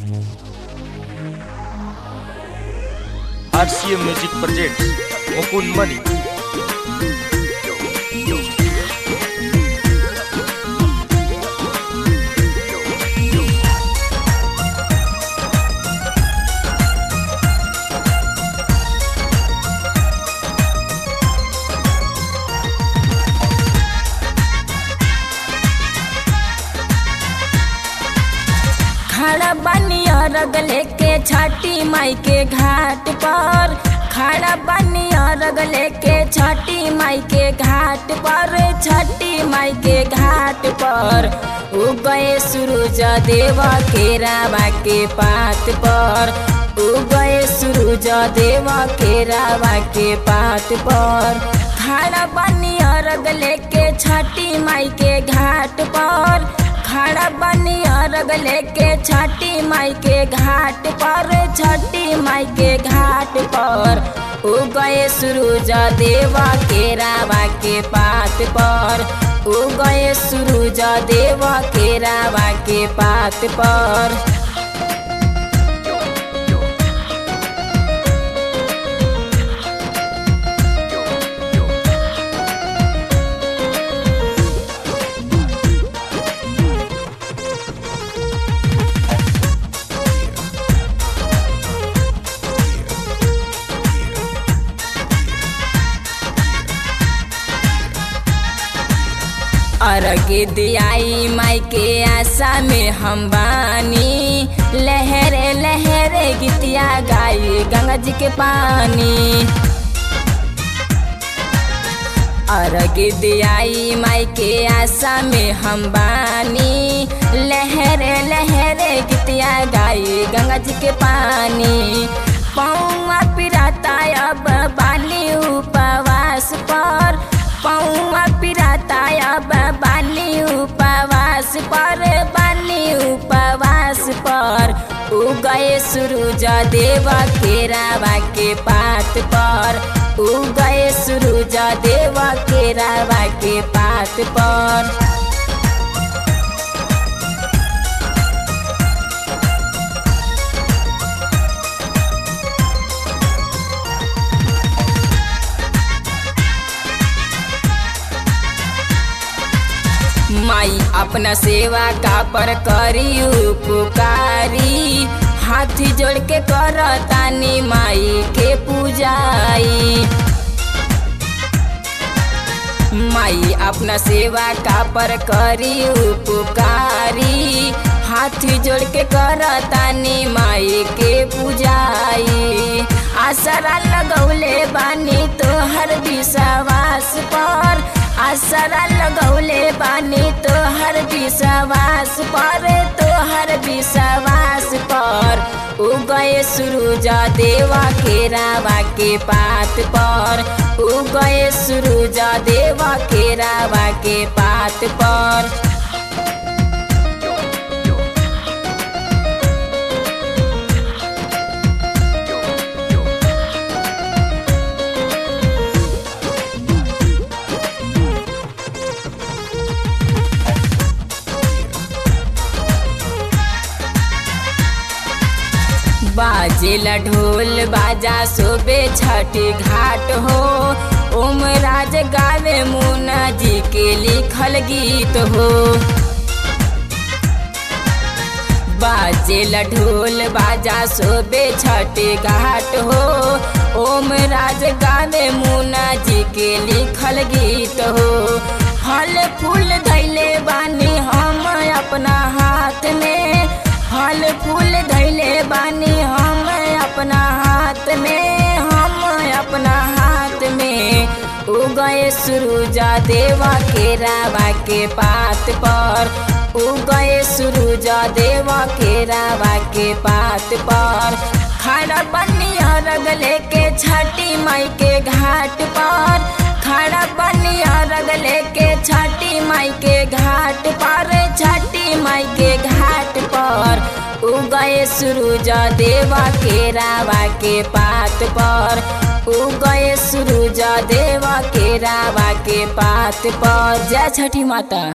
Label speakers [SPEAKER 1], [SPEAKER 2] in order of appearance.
[SPEAKER 1] RCA Music presents Mukund Mani.
[SPEAKER 2] खड़ा बनिया रग लेके छठी माई के घाट पर, खड़ा बनिया रग लेके छठी माई के घाट पर, छठी माई के घाट पर उगए सूरज देवा के रावा के पात पर, उगए सूरज देवा के रावा के पात पर। खड़ा बनिया रग लेके छठी माई के घाट पर, खड़ा बनिया रग लेके छठी माई के घाट पर, छठी माई के घाट पर उगए सूरज देवा के रावा के पात पर, उगए सूरज देवा के रावा के पात पर। अर्घ दियाई माई के आशा में हम बानी, लहरे लहरे गीतिया गाई गंगा जी के पानी। अर्घ दियाई माई के आशा में हम बानी, लहरे लहरे गीतिया गाई गंगा जी के पानी। पौआ पिराता अब बानी उपवास पर, पौआ पिराता अब बानी उपवास पर, बानी उपवास पर उगए सूरज देवा के रावा के पात पर, उगए सूरज देवा के रावा के पात पर। माई अपना सेवा का पर करी उपकारी, हाथ जोड़ के करतानी माई के पूजाई। माई अपना सेवा का पर करी उपकारी, हाथ जोड़ के करतानी माई के पूजाई। आसरा लगौले बानी तोहर विश्वास पर, आसरा लगौले बानी तोहर विश्वास पर, तोहर विश्वास पर उगए सूरज देवा के रावा के पात पर, उगए सूरज देवा के रावा के पात पर। बाजेला ढोल बाजा सोबे छठी घाट हो, ओम राज गावे मुन्ना जी के लिखल गीत हो। बाजेला ढोल बाजा सोबे छठी घाट हो, ओम राज गावे मुन्ना जी के लिखल गीत हो। फल फूल धैले बानी हम अपना हाथ में, फल फूल धैले बानी हम अपना हाथ में, हम अपना हाथ में उगए सूरज देवा के रावा के पात पर, उगए सूरज देवा के रावा के पात पर। खड़ा बनिया रग लेके छठी माई के घाट पर, खड़ा बनिया रग लेके छठी माई के घाट पर, छठी माई के घाट पर उगए सूरज देवा के रावा के पात पर, उगए सूरज देवा के रावा के पात पर। जय छठी माता।